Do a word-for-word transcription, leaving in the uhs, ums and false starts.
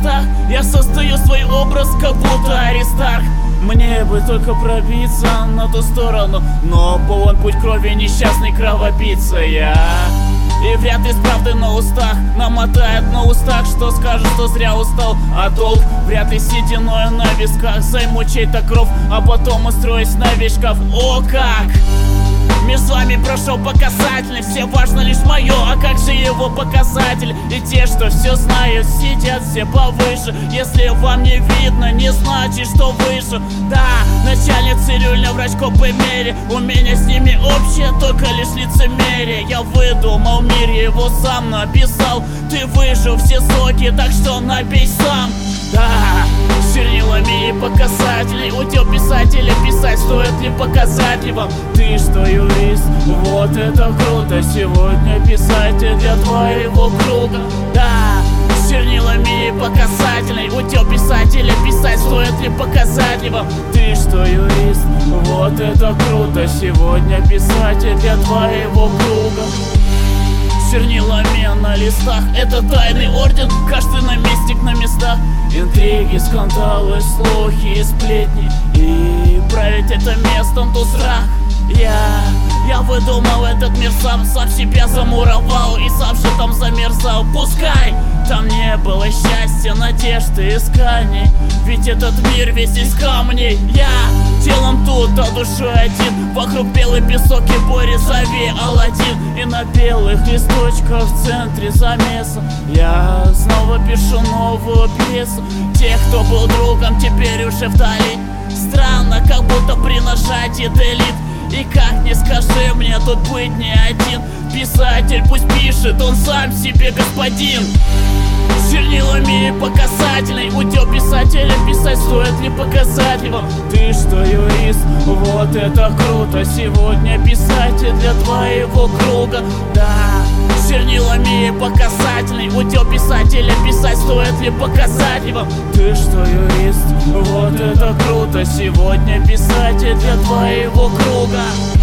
листах я создаю свой образ, как будто Аристарх. Мне бы только пробиться на ту сторону, но полон путь крови, несчастный кровопийца я. И вряд ли с правды на устах намотает на устах, что скажет, что зря устал. А долг вряд ли сединою на висках займу чей-то кров, а потом устроюсь на весь шкаф. О как! Между вами прошел показательный, все важно лишь мое, а как же его показатель? И те, что все знают, сидят все повыше. Если вам не видно, не значит, что выше. Да, начальник цирюльня, врач копы-мере, у меня с ними общее, только лишь лицемерие. Я выдумал мир, я его сам написал. Ты выжил все соки, так что набей сам. Да, с чернилами и показателей удел писателя писать, стоит ли показать ли вам? Ты что, юрист? Вот это круто, сегодня писатель для твоего круга. Да, с чернилами и показательной удел писателя писать, стоит ли показать ли вам? Ты что, юрист? Вот это круто, сегодня писатель для твоего круга. Чернилами на листах, это тайный орден, каждый наместник на местах. Интриги, скандалы, слухи и сплетни, и править это местом тут страх. Я, я выдумал этот мир сам, сам себя замуровал и сам же там замерзал. Пускай там не было счастья, надежды, исканий, ведь этот мир весь из камней. Я телом тут, а душой один, вокруг белый песок и Бори, зови Аладдин. И на белых листочках в центре замеса я снова пишу новую пьесу. Тех, кто был другом, теперь уже вдали. Странно, как будто при нажатии делит. И как не скажи мне, тут быть не один писатель, пусть пишет, он сам себе господин. С чернилами и показательной удел писателя писать, стоит ли показать ли вам? Ты что, юрист? Вот это круто, сегодня писатель для твоего круга. Да, с чернилами и показательной удел писателя писать, стоит ли показать ли вам? Ты что, юрист? Вот это круто, сегодня писатель для твоего круга.